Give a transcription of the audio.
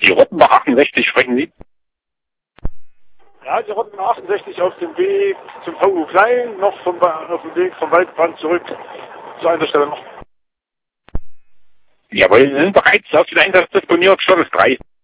Die Rottenbach 68 sprechen Sie? Ja, die Rottenbach 68 auf dem Weg zum VU Klein, noch auf dem Weg vom Waldbrand zurück zu einer Stelle noch. Jawohl, Sie sind bereits auf den Einsatz disponiert, Stottes 3.